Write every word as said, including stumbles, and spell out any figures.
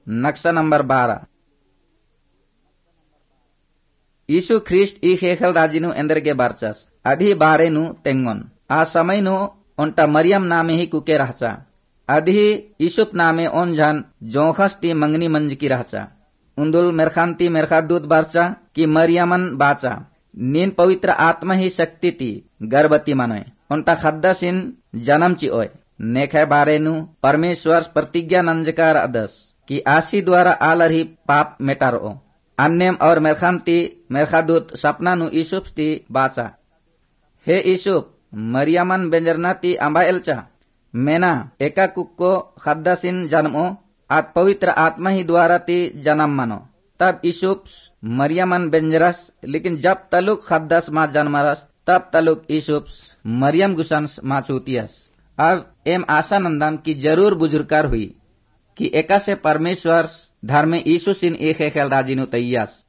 नक्शा नंबर बारह यीशु ख्रीस्ट ई हेखल राजिनु एंदरगे बारचास अधी बारेनु तेंगोन आ समयनु ओंटा मरियम नामे ही कुके रहचा अधी ईशुप नामे ओन जान जोखस्ती मंगनी मंज की रहचा उंदुल मेरखांती मेरखादूत बारचा की मरियमन बाचा नीन पवित्र आत्मा ही शक्ति ती गर्भवती मनोय ओंटा खद्दासिन जन्म ची ओय नेखे बारेनु परमेश्वर प्रतिज्ञा नंजकार अदस की आशी द्वारा आलर ही पाप मेटारो अन्यम और मेरखांती मेरखादूत सपनानु ईशुपती बाचा हे ईशुप मरियमन बेंजरनाती अंबाएलचा मेना एका कुक्को खद्दासिन जन्मो आत पवित्र आत्मा ही द्वारा ती जन्म मनो तब ईशुप मरियमन बेंजरस लेकिन जब तलुक खद्दास मा जन्मरस तब तलुक ईशुप मरियम गुसंस मा चूतियस अब एम आशा नंदम की जरूर बुजुर्गार हुई कि एका से परमेश्वर धर्मे ईशु सिन एक खेल राजिनु तैयास